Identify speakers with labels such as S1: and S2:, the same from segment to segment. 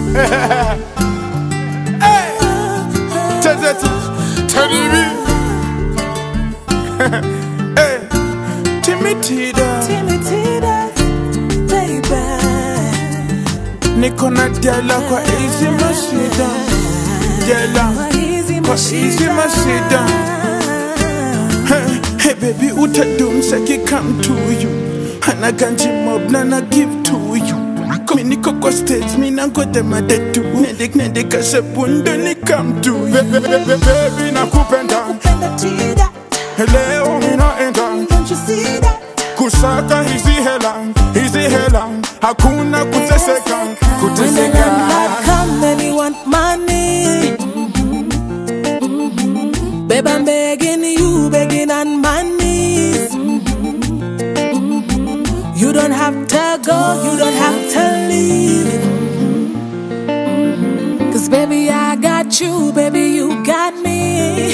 S1: Hey, Teddy, hey, Timotida,
S2: baby.
S1: Niko na Dela kwa easy masida, Dela kwa easy masida. Hey baby, utadum seki come to you. Hana ganji mob na na give to you. Mi niko kwa stage, mi nango dema detu. Nende kasebundo ni come to you. Baby nakupenda, leo mi naenda.
S2: Don't you see that?
S1: Kusaka hizi hela, hakuna kuteseka,
S2: When the landlord come and he want money, babe, I'm begging you, begging on my knees. You don't have to go, you don't have to leave. Cause baby, I got you, baby, you got me.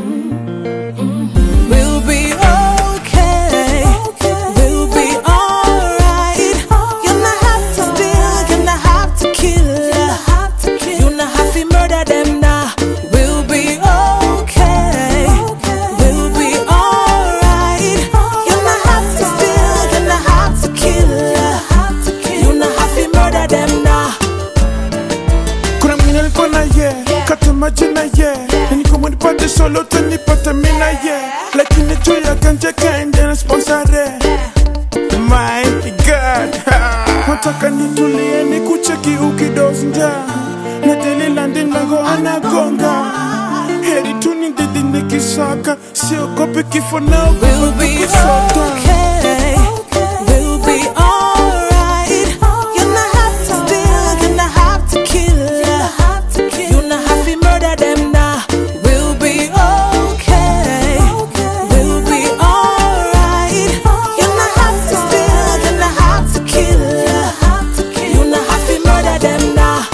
S2: We'll be okay, we'll be alright. You not have to steal, you not have to kill, you not have to murder them now. We'll be okay, we'll be alright. You not have to steal, you not have to kill, you not have to murder them now.
S1: kuna mwingine alikuwa na kata majina na niko mwenipate solo tanipata mina lakini juu ya ganja kaende na sponsore. My God, nataka nitulie nikucheki ukidozi njaa na deli landi mlango anagonga. Heri tu nididi nikisaka, siogopi kifo na
S2: We'll be okay, we'll be alright. You not have to steal, you not have to kill, you not have to murder them now. We'll be okay, we'll be alright. You not have to steal, you not have to kill, you not have to murder them now.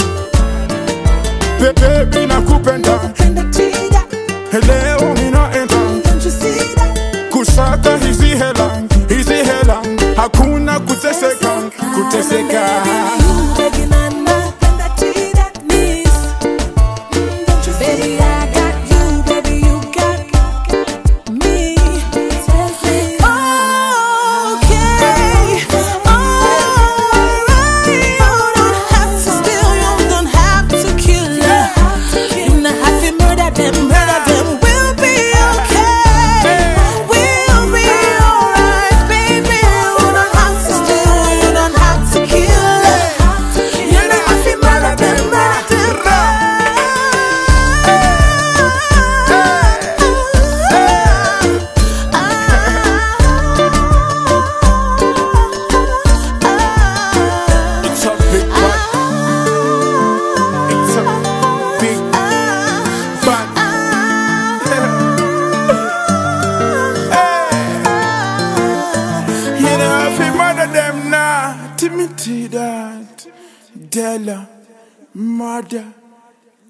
S1: baby nakupenda, leo mi naenda.
S2: Don't you see that?
S1: Kusaka hizi hela, hakuna kuteseka.
S2: Begging on my knees. Baby, I got you, baby, you got me. Okay, alright. You don't have to steal, you don't have to kill, you don't have to murder them. We'll be okay, we'll be alright, baby. You don't have to steal, you don't have to kill, you don't have to murder them.
S1: It's a big one. It's a big bang. You don't have to murder them now. Timothy that Dela murder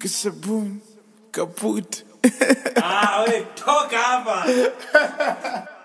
S1: Kisabun kaput.
S3: We toka hapa.